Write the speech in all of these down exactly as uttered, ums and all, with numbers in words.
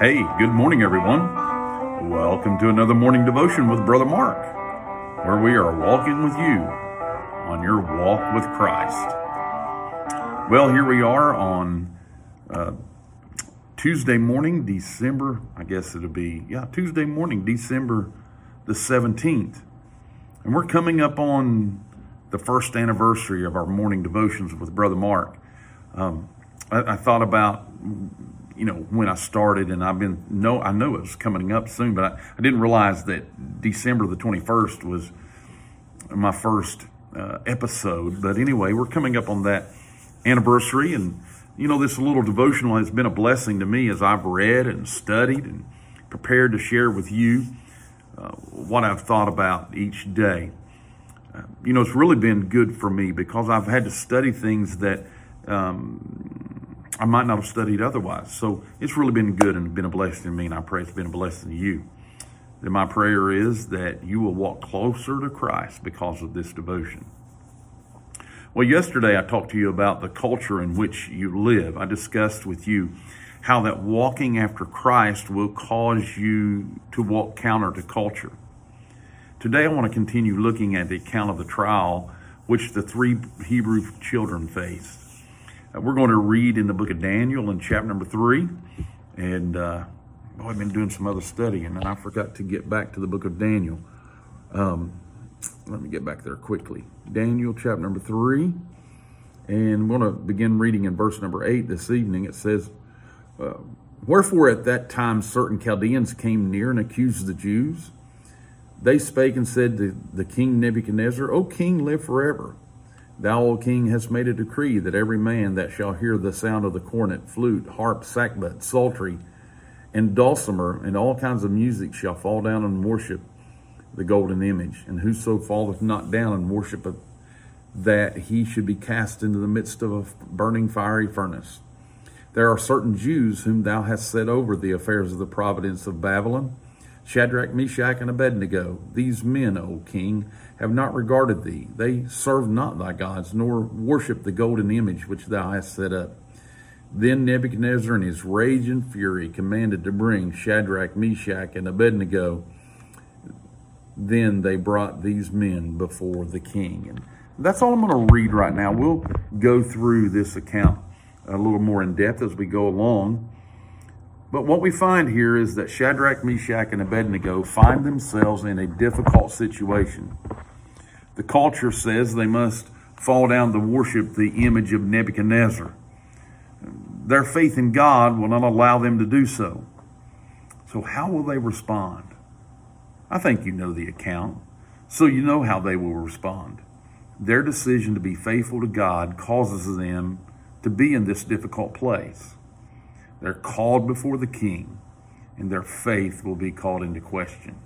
Hey, good morning, everyone. Welcome to another morning devotion with Brother Mark, where we are walking with you on your walk with Christ. Well, here we are on uh, Tuesday morning, December, I guess it'll be, yeah, Tuesday morning, December the seventeenth. And we're coming up on the first anniversary of our morning devotions with Brother Mark. Um, I, I thought about, you know, when I started, and I've been, no, I know it was coming up soon, but I, I didn't realize that December the twenty-first was my first uh, episode. But anyway, we're coming up on that anniversary, and, you know, this little devotional has been a blessing to me as I've read and studied and prepared to share with you uh, what I've thought about each day. Uh, you know, it's really been good for me because I've had to study things that um, I might not have studied otherwise. So it's really been good and been a blessing to me, and I pray it's been a blessing to you. And my prayer is that you will walk closer to Christ because of this devotion. Well, yesterday I talked to you about the culture in which you live. I discussed with you how that walking after Christ will cause you to walk counter to culture. Today I want to continue looking at the account of the trial which the three Hebrew children faced. We're going to read in the book of Daniel in chapter number three. And uh, oh, I've been doing some other studying, and I forgot to get back to the book of Daniel. Um, let me get back there quickly. Daniel chapter number three. And I'm going to begin reading in verse number eight this evening. It says, uh, Wherefore at that time certain Chaldeans came near and accused the Jews. They spake and said to the king Nebuchadnezzar, O king, live forever. Thou, O king, hast made a decree that every man that shall hear the sound of the cornet, flute, harp, sackbut, psaltery, and dulcimer, and all kinds of music shall fall down and worship the golden image. And whoso falleth not down and worshipeth, that he should be cast into the midst of a burning fiery furnace. There are certain Jews whom thou hast set over the affairs of the province of Babylon, Shadrach, Meshach, and Abednego. These men, O king, have not regarded thee. They serve not thy gods, nor worship the golden image which thou hast set up. Then Nebuchadnezzar in his rage and fury commanded to bring Shadrach, Meshach, and Abednego. Then they brought these men before the king. And that's all I'm going to read right now. We'll go through this account a little more in depth as we go along. But what we find here is that Shadrach, Meshach, and Abednego find themselves in a difficult situation. The culture says they must fall down to worship the image of Nebuchadnezzar. Their faith in God will not allow them to do so. So how will they respond? I think you know the account, so you know how they will respond. Their decision to be faithful to God causes them to be in this difficult place. They're called before the king, and their faith will be called into question.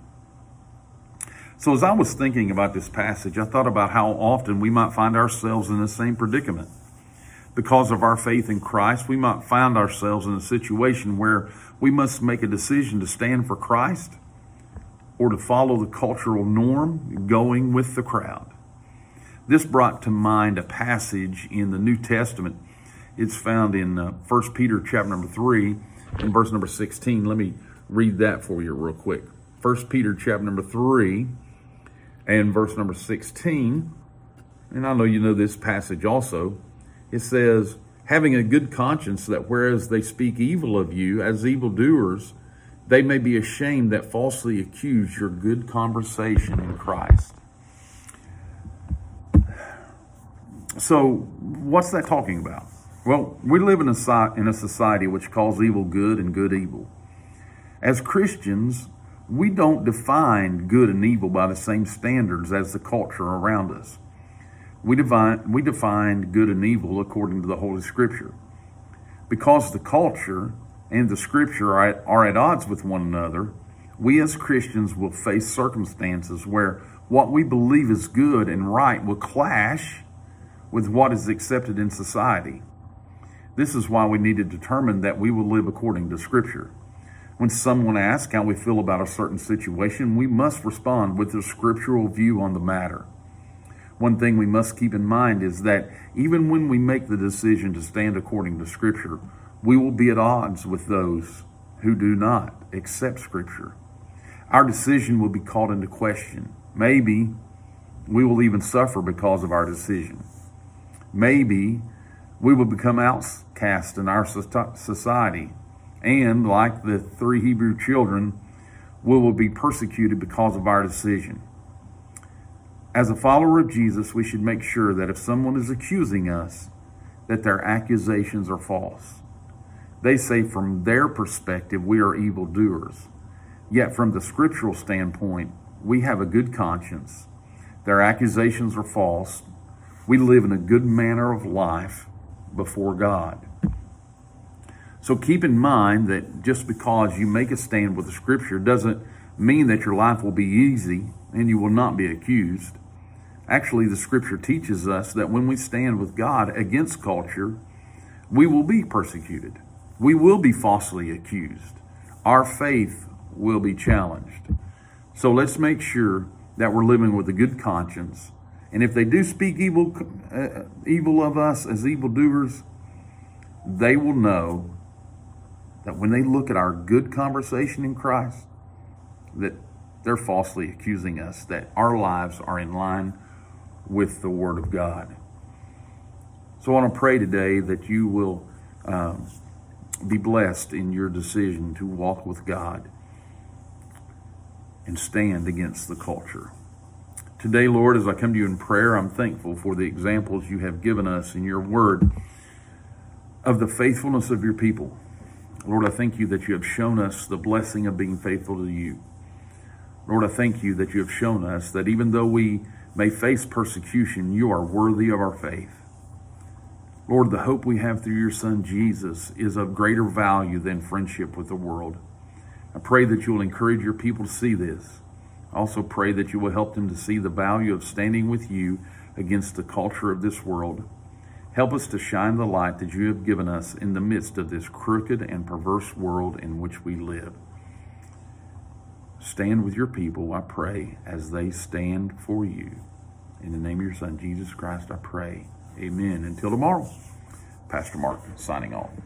So as I was thinking about this passage, I thought about how often we might find ourselves in the same predicament. Because of our faith in Christ, we might find ourselves in a situation where we must make a decision to stand for Christ or to follow the cultural norm, going with the crowd. This brought to mind a passage in the New Testament. It's found in uh, First Peter chapter number three and verse number sixteen. Let me read that for you real quick. First Peter chapter number three and verse number sixteen. And I know you know this passage also. It says, having a good conscience, that whereas they speak evil of you as evildoers, they may be ashamed that falsely accuse your good conversation in Christ. So what's that talking about? Well, we live in a, in a society which calls evil good and good evil. As Christians, we don't define good and evil by the same standards as the culture around us. We define, we define good and evil according to the Holy Scripture. Because the culture and the Scripture are at, are at odds with one another, we as Christians will face circumstances where what we believe is good and right will clash with what is accepted in society. This is why we need to determine that we will live according to Scripture. When someone asks how we feel about a certain situation, we must respond with a scriptural view on the matter. One thing we must keep in mind is that even when we make the decision to stand according to Scripture, we will be at odds with those who do not accept Scripture. Our decision will be called into question. Maybe we will even suffer because of our decision. Maybe we will become outcast in our society. And like the three Hebrew children, we will be persecuted because of our decision. As a follower of Jesus, we should make sure that if someone is accusing us, that their accusations are false. They say from their perspective, we are evildoers. Yet from the scriptural standpoint, we have a good conscience. Their accusations are false. We live in a good manner of life before God. So keep in mind that just because you make a stand with the Scripture doesn't mean that your life will be easy and you will not be accused. Actually, the Scripture teaches us that when we stand with God against culture, we will be persecuted. We will be falsely accused. Our faith will be challenged. So let's make sure that we're living with a good conscience. And if they do speak evil, uh, evil of us as evildoers, they will know that when they look at our good conversation in Christ, that they're falsely accusing us, that our lives are in line with the Word of God. So I want to pray today that you will um, be blessed in your decision to walk with God and stand against the culture. Today, Lord, as I come to you in prayer, I'm thankful for the examples you have given us in your Word of the faithfulness of your people. Lord, I thank you that you have shown us the blessing of being faithful to you. Lord, I thank you that you have shown us that even though we may face persecution, you are worthy of our faith. Lord, the hope we have through your Son, Jesus, is of greater value than friendship with the world. I pray that you will encourage your people to see this. I also pray that you will help them to see the value of standing with you against the culture of this world. Help us to shine the light that you have given us in the midst of this crooked and perverse world in which we live. Stand with your people, I pray, as they stand for you. In the name of your Son, Jesus Christ, I pray. Amen. Until tomorrow, Pastor Mark signing off.